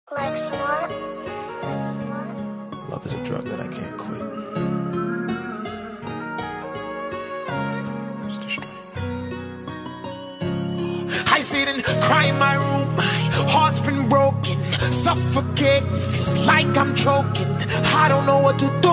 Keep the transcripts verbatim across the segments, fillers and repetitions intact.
Like smart. Love is a drug that I can't quit. It's the strain. I sit and cry in my room. My heart's been broken, suffocating, feels like I'm choking. I don't know what to do.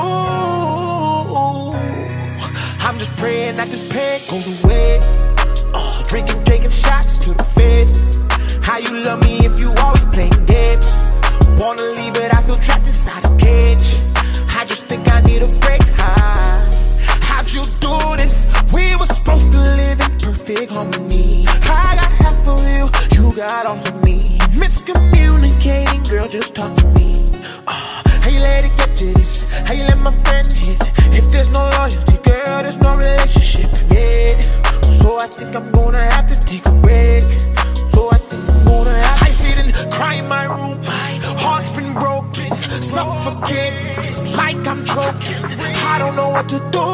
I'm just praying that this pain goes away. Uh, drinking, taking shots to the face. How you love me if you always playing games? Wanna leave but I feel trapped inside a cage. I just think I need a break. How, how'd you do this? We were supposed to live in perfect harmony. I got half of you, you got all of me. Miscommunicating, girl, just talk to me. uh, How you let it get to this? How you let my friend hit? If there's no loyalty, girl, there's no relationship. Yeah, so I think I'm gonna have to take a break. So I think I'm gonna have to I sit and cry in my room. My heart's been broken, suffocating, feels like I'm choking. I don't know what to do.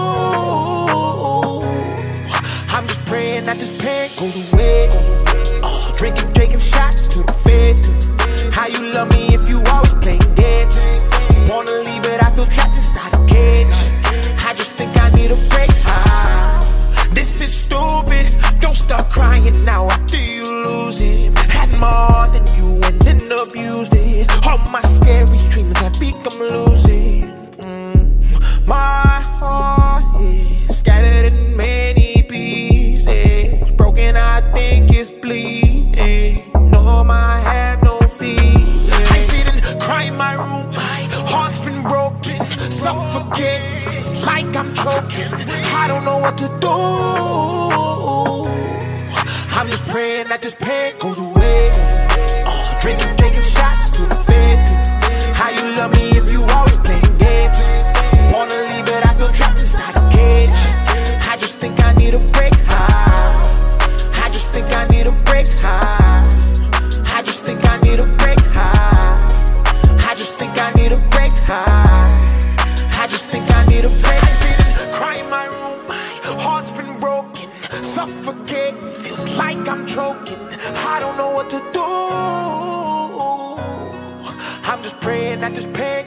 I'm just praying that this pain goes away. uh, Drinking, taking shots to the face. How you love me if you always playing games? Wanna leave but I feel trapped inside a cage. I just think I need a break. ah, This is stupid. Don't start crying now after you lose it. Had more than you and then abused it. All my scary dreams have become lucid. mm. My heart is scattered in many pieces. Broken, I think it's bleeding. No, I have no feet. I sit and cry in my room. My heart's been broken, suffocating, feels like I'm choking. I don't know what to do. I'm just praying that this pain goes away. uh, Drinking, taking shots to the face. How you love me if you always playing games? Wanna leave but I feel trapped inside a cage. I just think I need a break. ah, I just think I need a break. ah, I just think I need a break. ah, I just think I need a break. ah, I just think I need a break. Cry in my room, my heart's been broken, suffocating, feels like I'm choking. I don't know what to do. I'm just praying that this pain